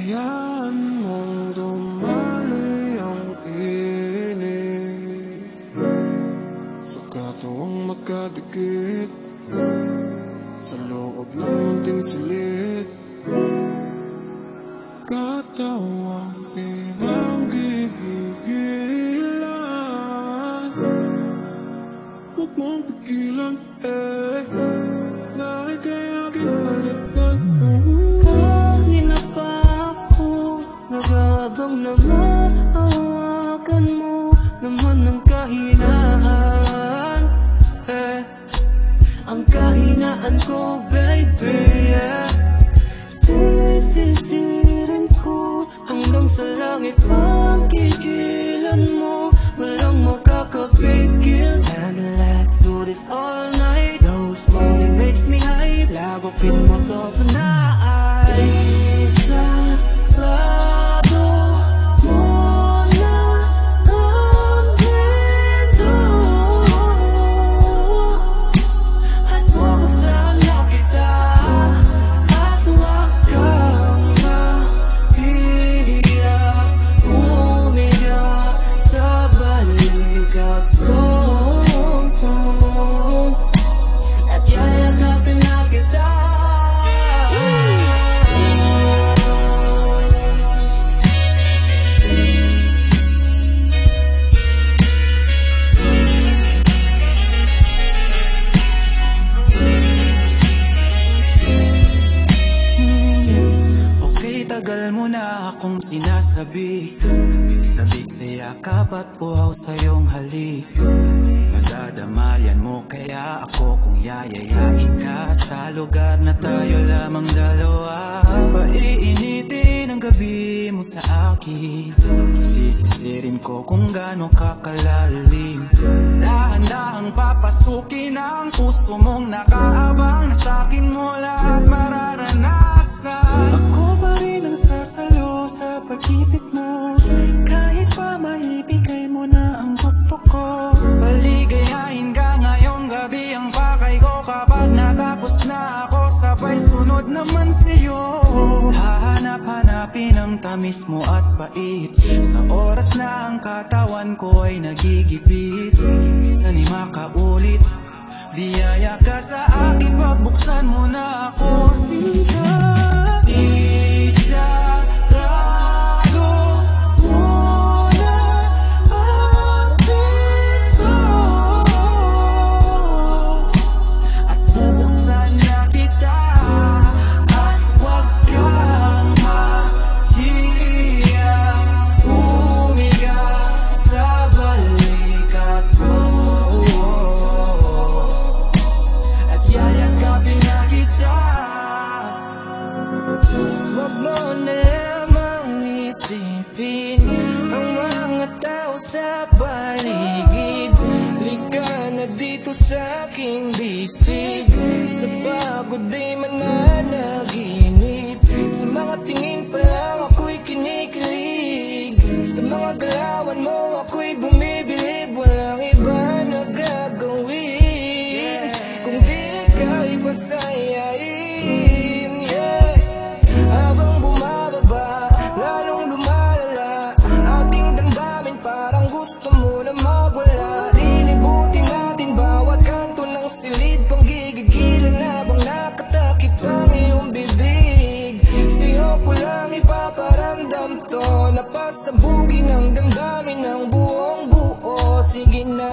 Hayaan mong dumali ang init sa katuwang magkadikit sa loob ng munting silid. Katawang pinanggigigilan, huwag mong pigilan, dahil kay aking halikan. Kanina pa ako nag-aabang na mahawakan mo naman ang kahinaan, ang kahinaan ko, baby, sisisirin ko hanggang sa langit ang kikilan mo. Walang makakapigil, and let's do this all night. Those morning makes me high. Lagopin mo to tonight. Isarado mo na ang pinto at buksan na kita, at huwag kang mahihiyak umiyak sa balikat ko, at yayakapin na kita. Tagal mo na akong sinasabi, sabik sa yakap at uhaw sa iyong halik. Nadadamayan mo kaya ako kung yayayain ka sa lugar na tayo lamang dalawa. Paiinitin ang gabi mo sa akin, sisisirin ko kung gaano kakalalim. Dahan-dahang papasukin ang puso mong nakaabang na sa'kin mo lahat mararanasan. Ako pa rin ang sasalo sa pag-ibig mo, kahit pa maibigay mo na ang gusto ko. Paligayahin ka ngayong gabi ang pakay ko, kapag natapos na ako sabay sunod naman sa'yo. Hahanap-hanapin ang tamis mo at pait, sa oras na ang katawan ko ay nagigipit. Sa'y makaulit, biyaya ka sa akin, pagbuksan mo na ako, sinta. Isarado mo na ang pinto at bubuksan na kita, at huwag kang mahihiyak umiyak sa balikat ko, at yayakapin na kita. Huwag mo namang isipin ang mga tao sa paligid. Lika na dito sa aking bisig, sa pagod ay mananaginip. Sa mga tingin pa lang ako'y kinikilig, sa mga galawan mo ako'y bumibilib. Walang iba na gagawin kundi ika'y pasayain. Habang bumababa, lalong lumalala ating damdamin, parang gusto mo na mawala. Lilibutin natin bawat kanto ng silid, panggigigilan habang nakatakip ang iyong bibig. Sa'yo ko lang ipaparamdam to, napasabugin ang damdamin ng buong buo. Sige na,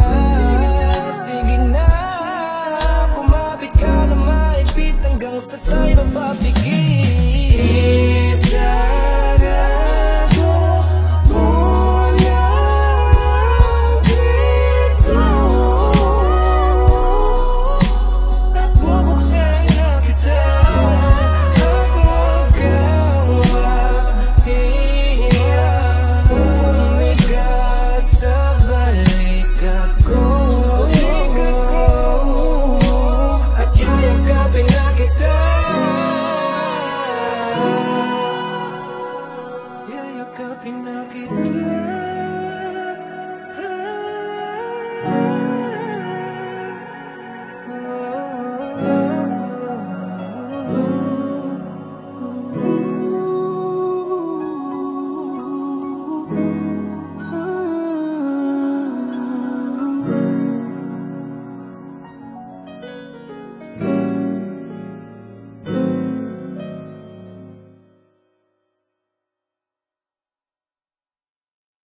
kumapit ka na maipit hanggang sa tayo mapapik.